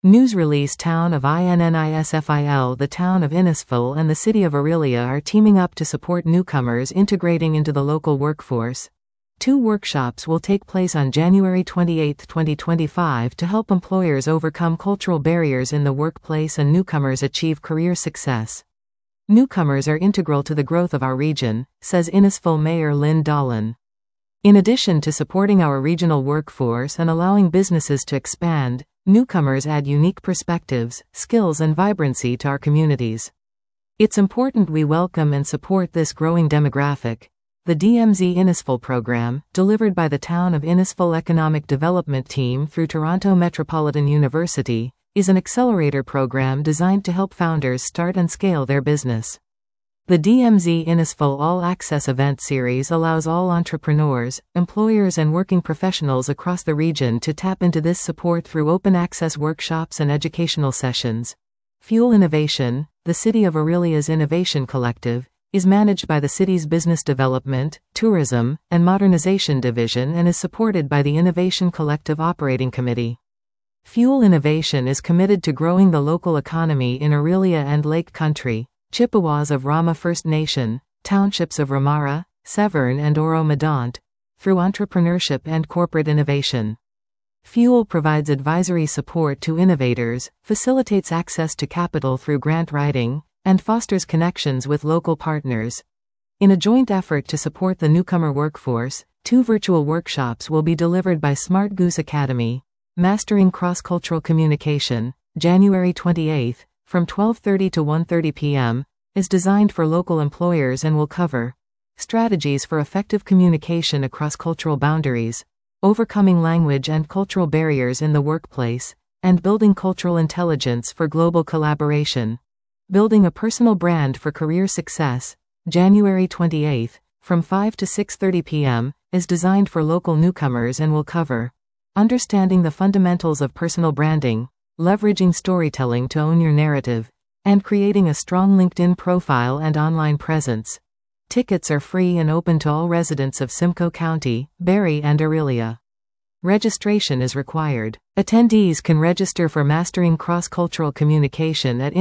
News release Town of Innisfil. The town of Innisfil and the city of Orillia are teaming up to support newcomers integrating into the local workforce. 2 workshops will take place on January 28, 2025 to help employers overcome cultural barriers in the workplace and newcomers achieve career success. Newcomers are integral to the growth of our region, says Innisfil Mayor Lynn Dolan. In addition to supporting our regional workforce and allowing businesses to expand, newcomers add unique perspectives, skills and vibrancy to our communities. It's important we welcome and support this growing demographic. The DMZ Innisfil program, delivered by the Town of Innisfil Economic Development Team through Toronto Metropolitan University, is an accelerator program designed to help founders start and scale their business. The DMZ Innisfil All Access event series allows all entrepreneurs, employers and working professionals across the region to tap into this support through open access workshops and educational sessions. Fuel Innovation, the City of Orillia's Innovation Collective, is managed by the city's Business Development, Tourism, and Modernization Division and is supported by the Innovation Collective Operating Committee. Fuel Innovation is committed to growing the local economy in Orillia and Lake Country, Chippewas of Rama First Nation, townships of Ramara, Severn and Oro-Medonte, through entrepreneurship and corporate innovation. Fuel provides advisory support to innovators, facilitates access to capital through grant writing, and fosters connections with local partners. In a joint effort to support the newcomer workforce, 2 virtual workshops will be delivered by Smart Goose Academy, Mastering Cross-Cultural Communication, January 28, from 12:30 to 1:30 p.m., is designed for local employers and will cover strategies for effective communication across cultural boundaries, overcoming language and cultural barriers in the workplace, and building cultural intelligence for global collaboration. Building a personal brand for career success, January 28, from 5 to 6:30 p.m., is designed for local newcomers and will cover understanding the fundamentals of personal branding, leveraging storytelling to own your narrative, and creating a strong LinkedIn profile and online presence. Tickets are free and open to all residents of Simcoe County, Barrie and Orillia. Registration is required. Attendees can register for Mastering Cross-Cultural Communication at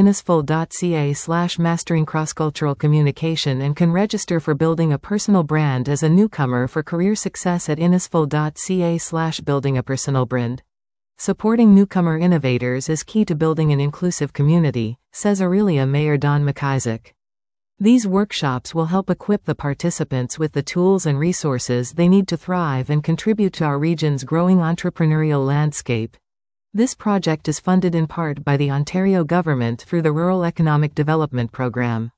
innisfil.ca/masteringcrossculturalcommunication and can register for Building a Personal Brand as a newcomer for career success at innisfil.ca/buildingapersonalbrand. Supporting newcomer innovators is key to building an inclusive community, says Orillia Mayor Don McIsaac. These workshops will help equip the participants with the tools and resources they need to thrive and contribute to our region's growing entrepreneurial landscape. This project is funded in part by the Ontario government through the Rural Economic Development Program.